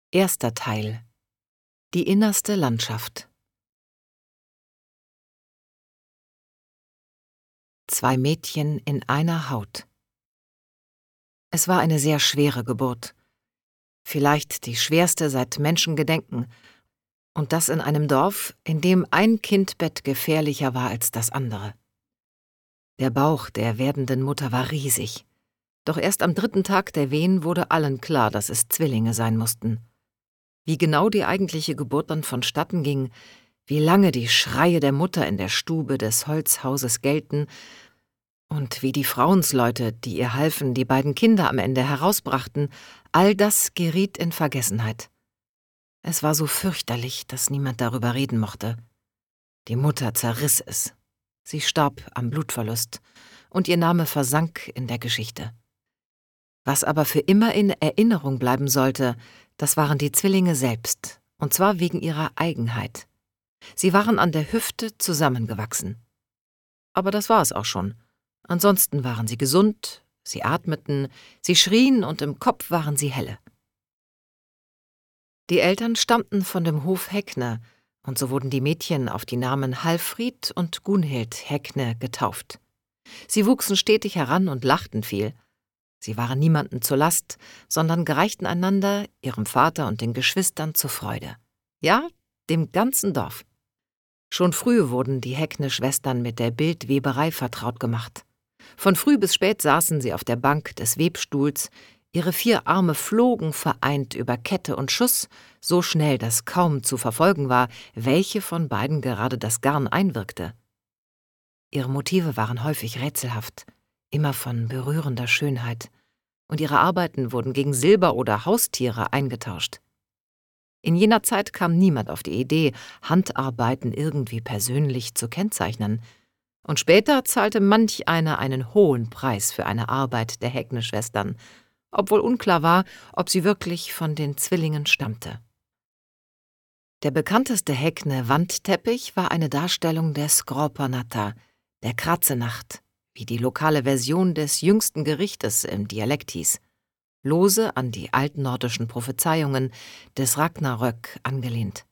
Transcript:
Erster Teil. Die innerste Landschaft. 2 Mädchen in einer Haut. Es war eine sehr schwere Geburt. Vielleicht die schwerste seit Menschengedenken. Und das in einem Dorf, in dem ein Kindbett gefährlicher war als das andere. Der Bauch der werdenden Mutter war riesig. Doch erst am 3. Tag der Wehen wurde allen klar, dass es Zwillinge sein mussten. Wie genau die eigentliche Geburt dann vonstatten ging, wie lange die Schreie der Mutter in der Stube des Holzhauses gellten und wie die Frauensleute, die ihr halfen, die beiden Kinder am Ende herausbrachten, all das geriet in Vergessenheit. Es war so fürchterlich, dass niemand darüber reden mochte. Die Mutter zerriss es. Sie starb am Blutverlust und ihr Name versank in der Geschichte. Was aber für immer in Erinnerung bleiben sollte, das waren die Zwillinge selbst, und zwar wegen ihrer Eigenheit. Sie waren an der Hüfte zusammengewachsen. Aber das war es auch schon. Ansonsten waren sie gesund, sie atmeten, sie schrien und im Kopf waren sie helle. Die Eltern stammten von dem Hof Heckne, und so wurden die Mädchen auf die Namen Halfried und Gunhild Heckne getauft. Sie wuchsen stetig heran und lachten viel. Sie waren niemandem zur Last, sondern gereichten einander, ihrem Vater und den Geschwistern zur Freude. Ja, dem ganzen Dorf. Schon früh wurden die Heckne-Schwestern mit der Bildweberei vertraut gemacht. Von früh bis spät saßen sie auf der Bank des Webstuhls, ihre 4 Arme flogen vereint über Kette und Schuss, so schnell, dass kaum zu verfolgen war, welche von beiden gerade das Garn einwirkte. Ihre Motive waren häufig rätselhaft, immer von berührender Schönheit, und ihre Arbeiten wurden gegen Silber oder Haustiere eingetauscht. In jener Zeit kam niemand auf die Idee, Handarbeiten irgendwie persönlich zu kennzeichnen, und später zahlte manch einer einen hohen Preis für eine Arbeit der Heckne-Schwestern, obwohl unklar war, ob sie wirklich von den Zwillingen stammte. Der bekannteste Heckne-Wandteppich war eine Darstellung der Skropanata, der Kratzenacht, wie die lokale Version des jüngsten Gerichtes im Dialekt hieß, lose an die altnordischen Prophezeiungen des Ragnarök angelehnt.